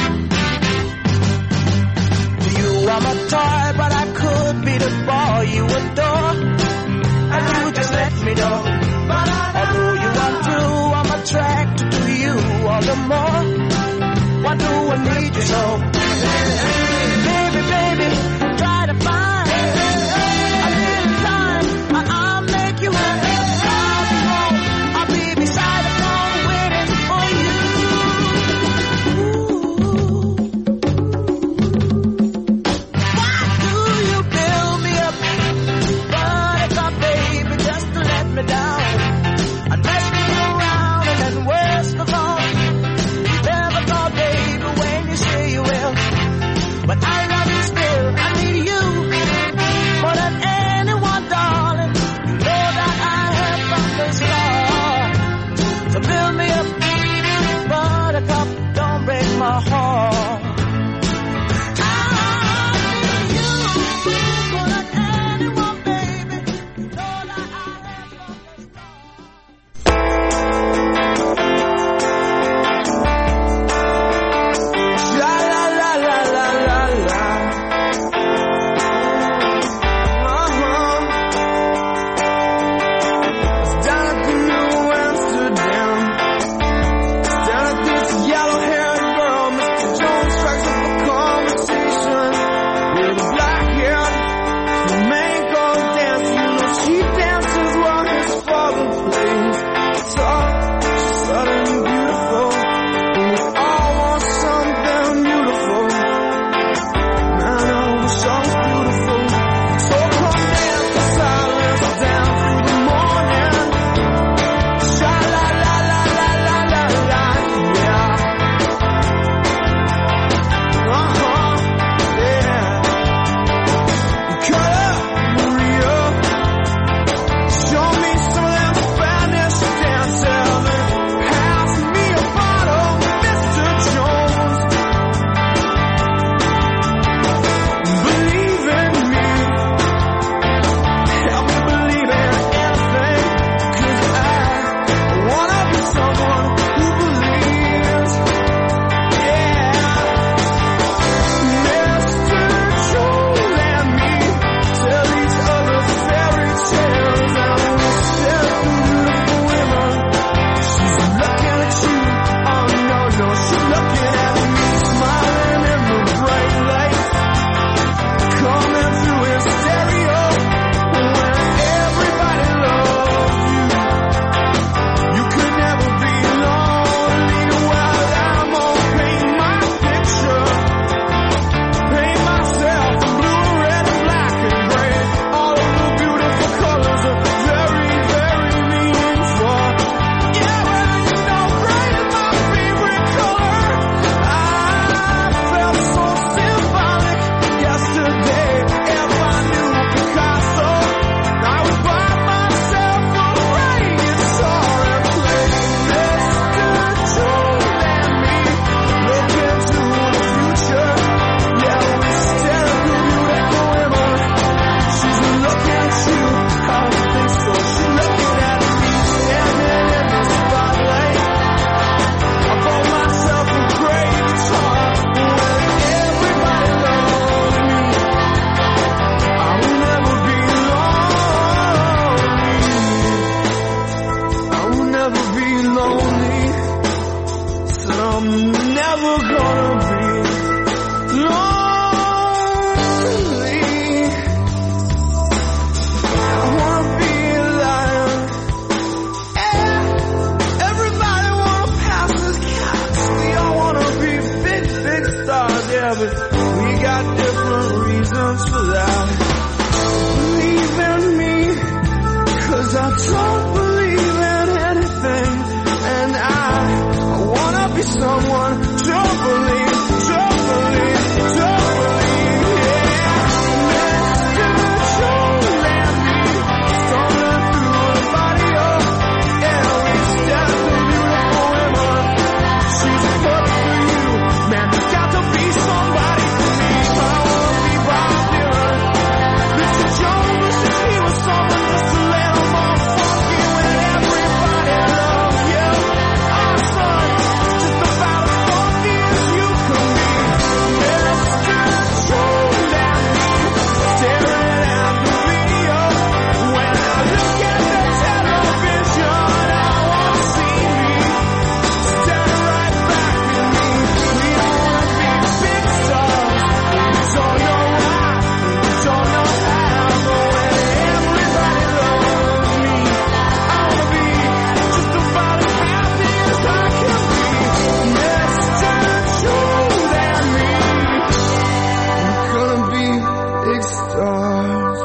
S2: You are my toy, but I could be the boy you adore, and you just let me know. Although you are true, I'm attracted to you all the more. Why do I need you so? Baby, baby, try to find a little time and I'll make you happy. I'll be home, I'll be beside the phone waiting for you. Why do you build me up? Buttercup, baby, just to let me down and mess me around, and then worst of all, you never call, baby, when you say you will. got different reasons for that. Believe in me, 'cause I don't believe in anything. And I wanna be someone, don't believe, don't believe, don't believe, yeah. Mr. Don't let me stumbling through the body of, yeah, we stand for beautiful women. She's perfect for you, man, there's got to be somebody for me. I wanna be Bob Dylan. Mr. Jones wishes he was someone just to let him off funky when everybody loves you. Our son is just about as funky as you can be. Mr. Jones at me, staring at the video. When I look at the television, I wanna see me stand right back with me. We wanna be big stars. We don't know why, we don't know how, but when everybody loves me, I wanna be just about as happy as I can be. Mr. Jones and me, we're gonna be big stars.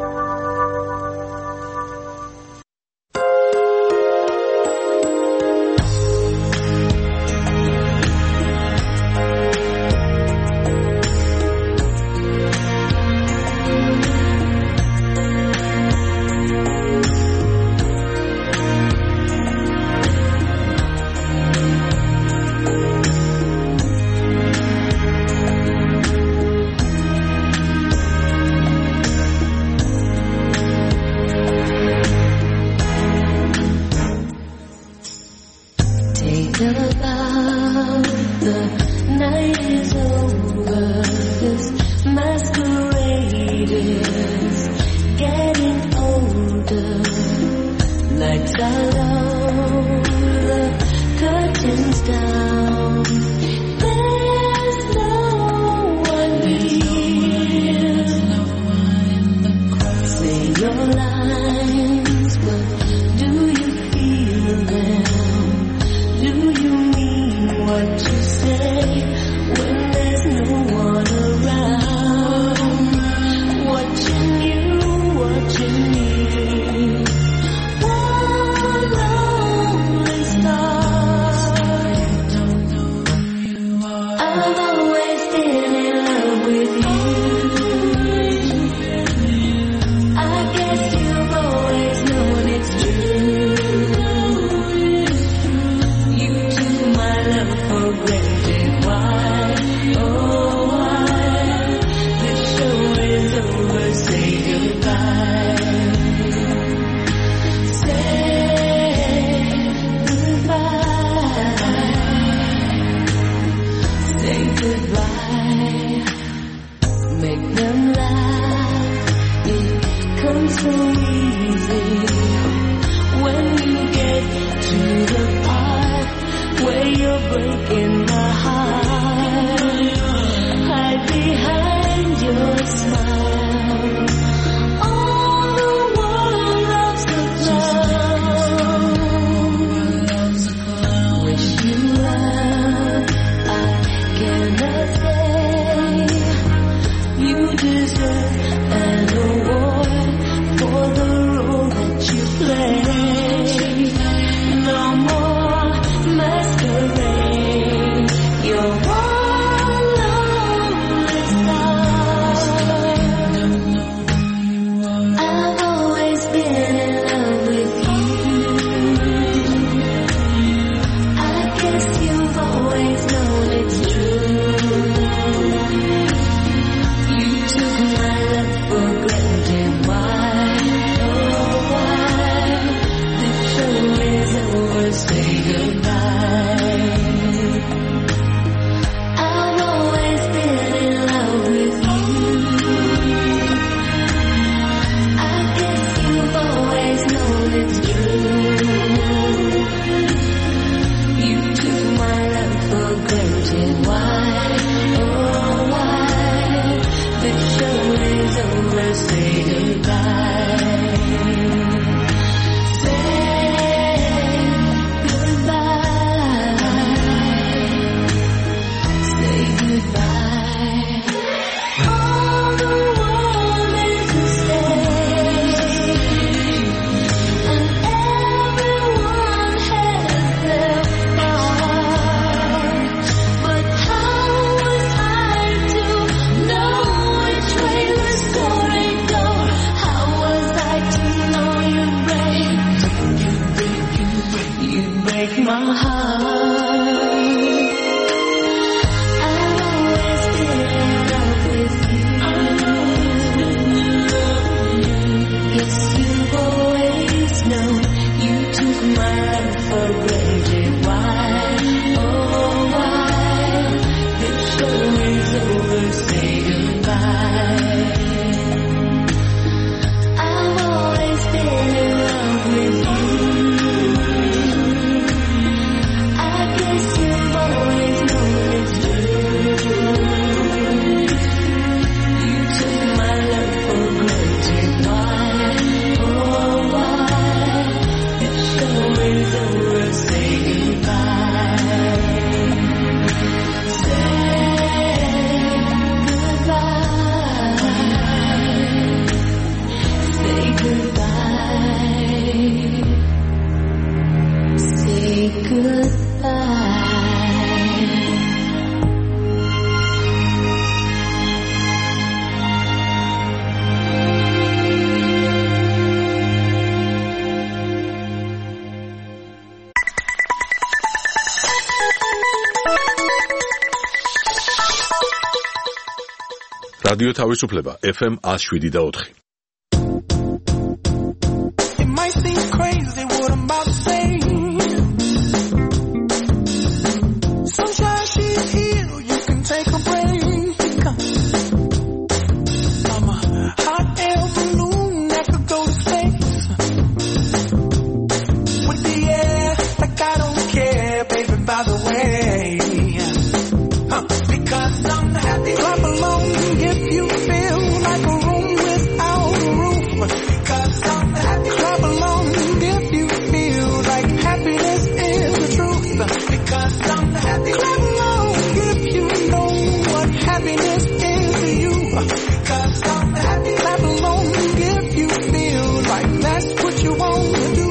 S3: Take a bow, the night is over. This masquerade is getting older. Lights are low, the curtains down. There's no one here. Say your lines, but do you feel them? Do you mean what you say when there's no one around? Watching you, watching me. One lonely star. I've always been in love with you. I guess you've always known it's true. You took my love for granted. Why? Oh, why? The show is over. Say goodbye. Say goodbye. Say goodbye. Make them laugh. It comes so easy when you get to the part where you're breaking my heart. Hide behind your smile. All the world loves a clown. Wish you love, I cannot say. You deserve an award for the role that you play. No more masquerade.
S1: რადიო თავისუფლება FM 107.4.
S2: It might seem crazy what I'm about to say. Sunshine, she's here, you can take a break. I'm a hot air balloon that could go to space. With the air, like I don't care, baby, by the way. Because I'm happy. Clap along if you feel like a room without a roof. Because I'm happy. Clap along if you feel like happiness is the truth. Because I'm happy. Clap along if you know what happiness is to you. Because I'm happy. Clap along if you feel like that's what you want to do.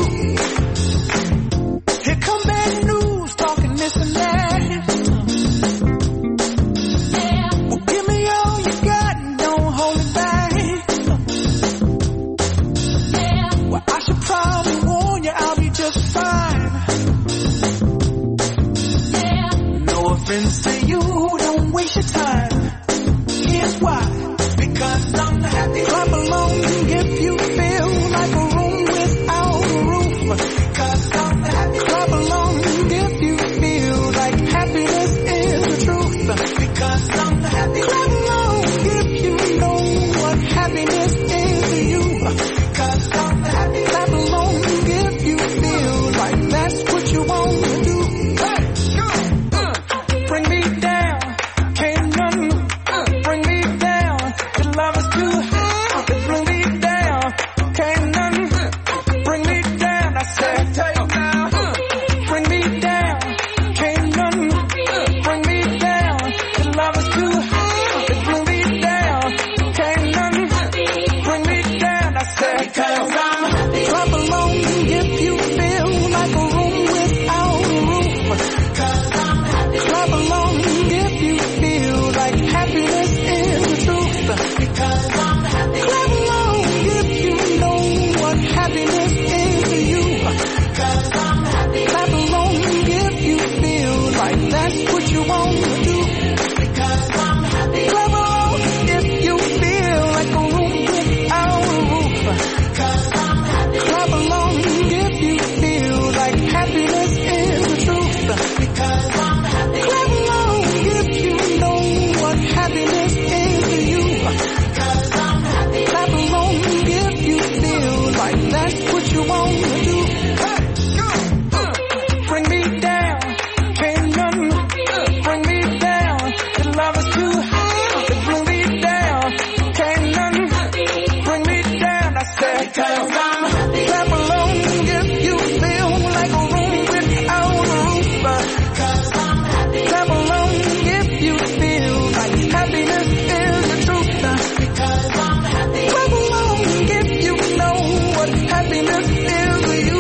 S2: Here come bad news talking this and that. To you, don't waste your time. Here's why. Because I'm happy. Clap along if you feel like a room without a roof. Because I'm happy. Clap along if you feel like happiness is the truth. Because I'm happy. Clap along if you know what happiness is to you. Because I'm happy. Clap along if you feel like that's what you want to do. Bring me down, can't nothing bring me down. The love is too high, bring me down, can't nothing bring me down. I said, bring me down, can't nothing bring me down. The love is too high, bring me down, can't nothing bring me down. I said, because I'm happy. Clap along if you feel like a room without a roof. Because I'm happy. Clap along if you feel like happiness is the truth. Because I'm happy. Clap along if you know what happiness is to you. Because I'm happy. Clap along if you feel like that's what you want to do. Because I'm happy. Clap along if you feel like a room without a roof. Because I'm happy. Clap along if you feel like happiness is the truth. Because I'm happy. Clap along if you know what happiness is to you. Because I'm happy. Clap along if you feel like that's what you want to do. Bring me down, can't nothing bring me down. The love is too high, bring me down, can't nothing bring me down. I said, because I'm happy. Clap along if you feel like a room without a roof. Because I'm happy. Clap along if you feel like happiness is the truth. Because I'm happy. Clap along if you know what happiness is to you.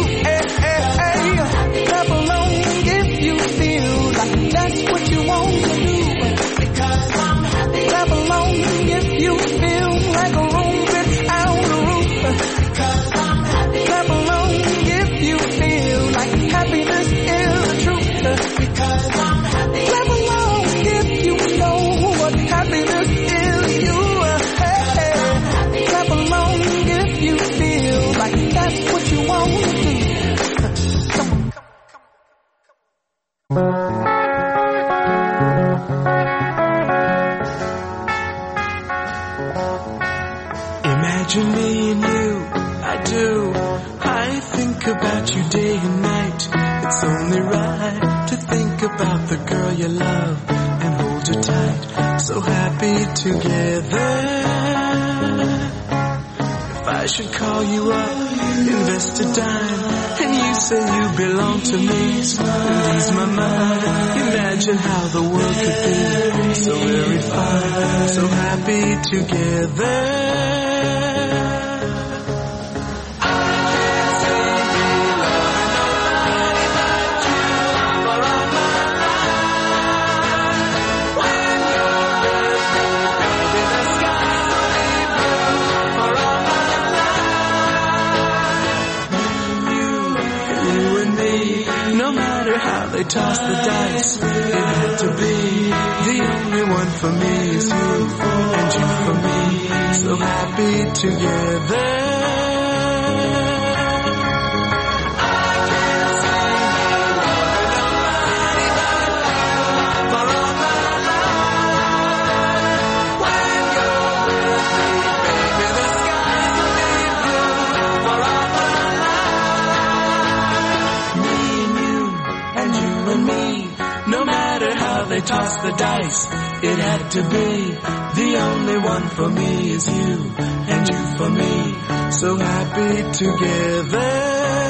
S2: Clap along if you feel like that's what you want to do. Because I'm happy. Clap along if you feel like a room without a roof. Because I'm happy. Clap along if you feel like happiness is the truth. Because I'm happy. Clap along if you know what happiness is to you. Clap along if you feel like that's what you want to do. Imagine me and you, I do. I think about you day and night. It's only right to think about the girl you love and hold her tight. So happy together. If I should call you up, invest a dime, and you say you belong to me, ease my mind. Imagine how the world could be so very fine, so happy together. They tossed the dice, it had to be. The only one for me is you, and you for together. They tossed the dice, it had to be. The only one for me is you, and you for me. So happy together.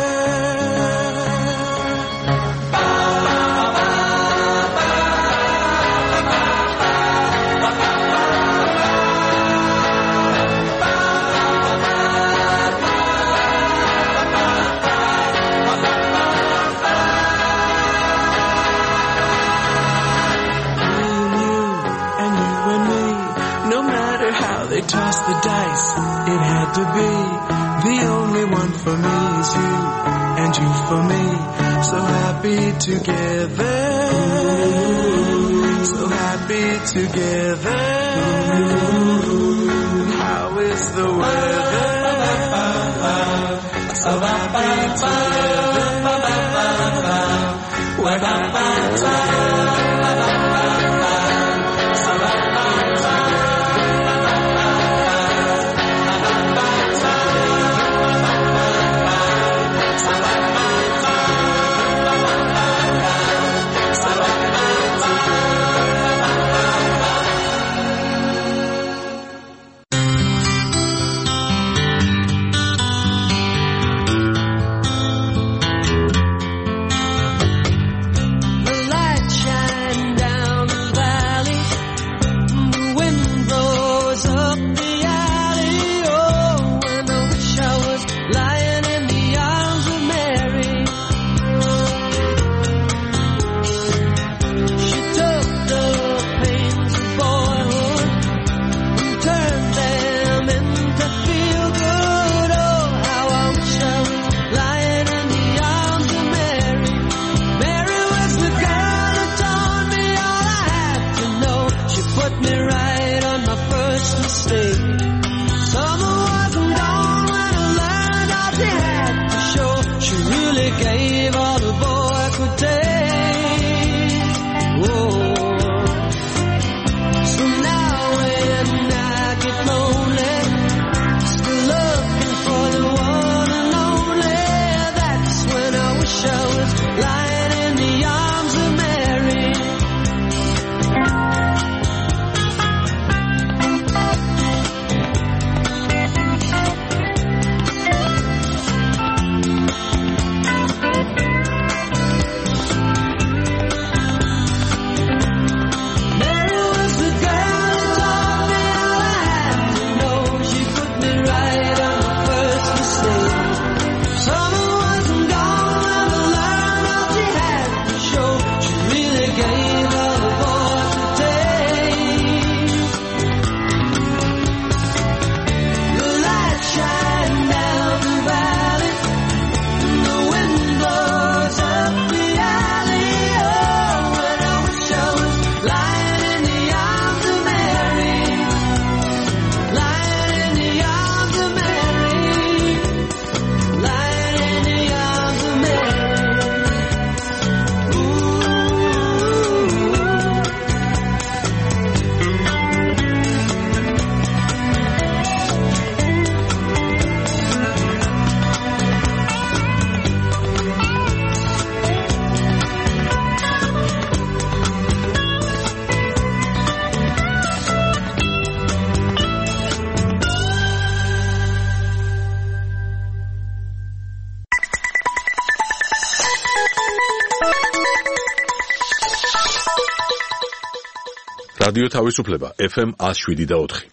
S2: Toss the dice, it had to be. The only one for me is you, and you for me. So happy together, so happy together. How is the weather? So happy together. We're happy together.
S1: რადიო თავისუფლება FM 107.4.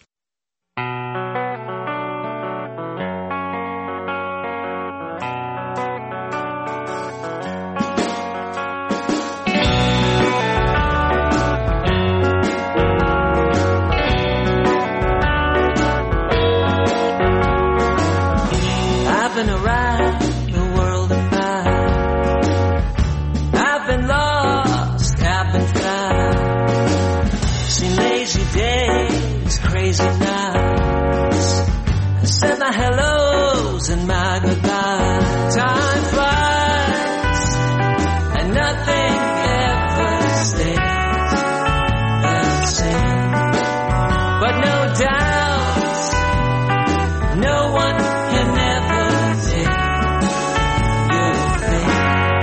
S2: I've been around the world and back. I've been lost, I've been found. Seen lazy days, crazy nights, and said my hellos and my goodbyes. Time flies and nothing ever stays the same. But no doubt, no one can ever take your place.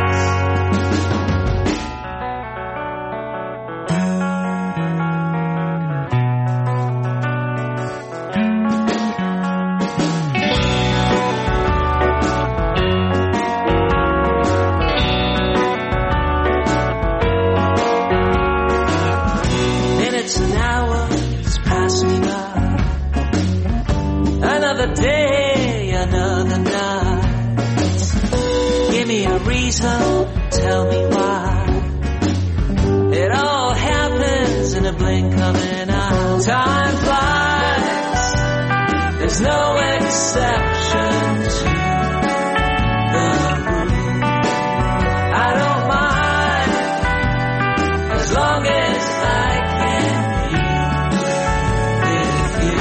S2: Minutes and hours pass me by. Another day, another night. Give me a reason, tell me why. It all happens in a blink of an eye. Time flies, there's no exception to the rule. I don't mind as long as I can be with you.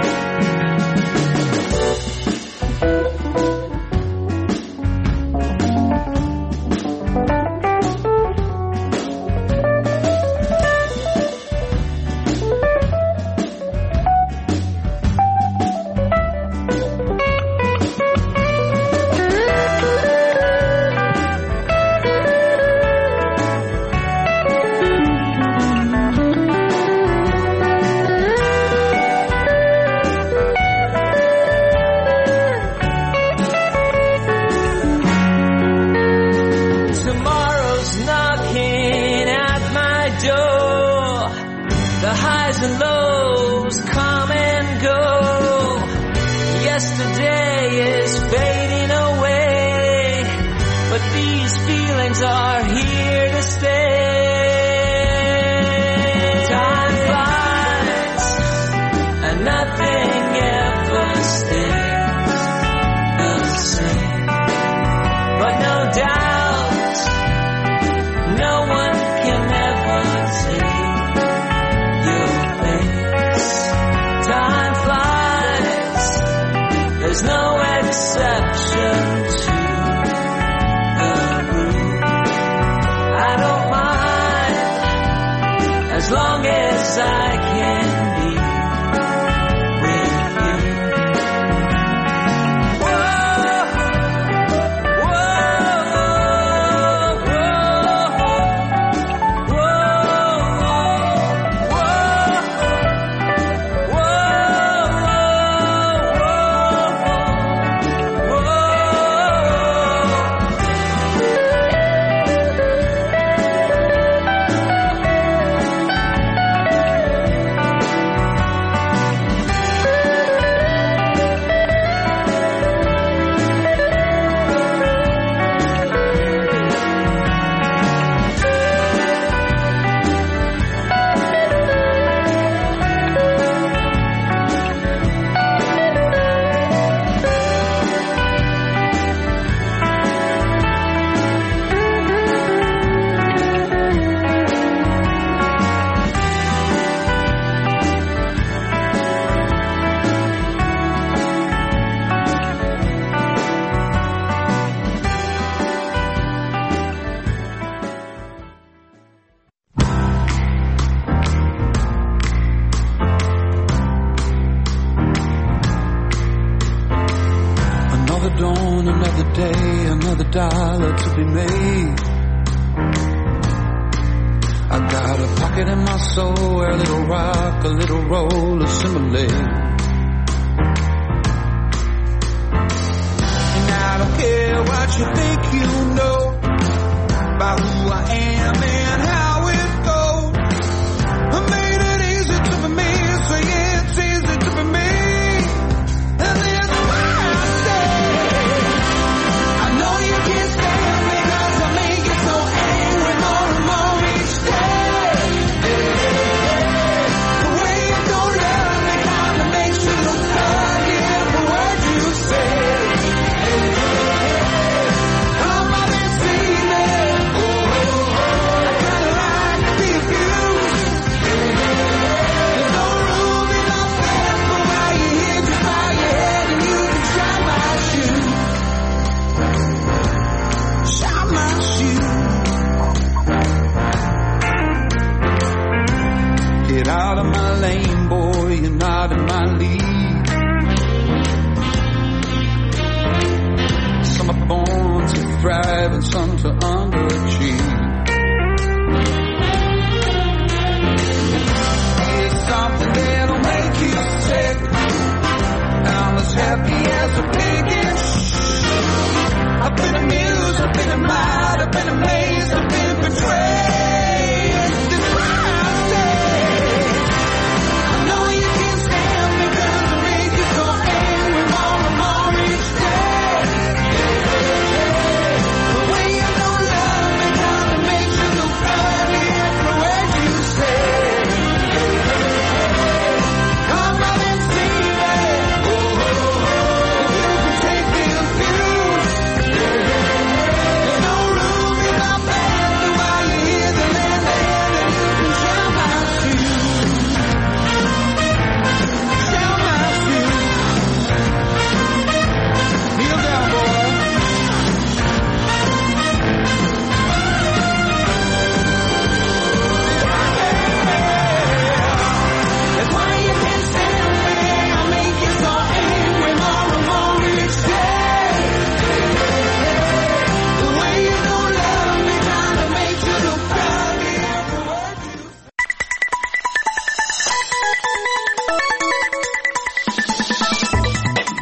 S2: Tomorrow's knocking at my door. The highs and lows come and go. Yesterday is fading away, but these feelings are here to stay. Time flies and nothing ever stays the same. But no doubt, no one can ever take your place. Time flies, there's no exception to the rule. I don't mind as long as I can be with you. Whoa,
S5: Another dawn, another day, another dollar to be made. I got a pocket in my soul where a little rock, a little roll assimilate. And I don't care what you think you know about who I am and how it goes. I made it easy to be me, so yeah, it's easy to be me. And that's why I say, I know you can't stand me 'cause I make you so angry more and more each day. The way you don't love me kinda makes you look ugly every word you say. Come on and see me. I kinda like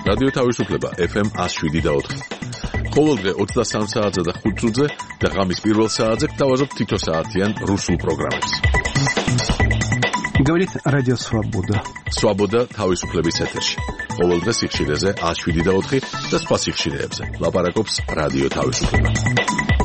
S1: რადიო თავისუფლება FM 107.4. ყოველდღე 23 საათზე და 5 წუთზე და ღამის პირველ საათზე გთავაზობთ თითო საათიან რუსულ პროგრამებს.
S6: Говорит Радио Свобода.
S1: Свобода თავისუფლების ეთერში. ყოველდღე სიხშირეზე 107.4 და სხვა სიხშირეებზე. ლაპარაკობს რადიო თავისუფლება.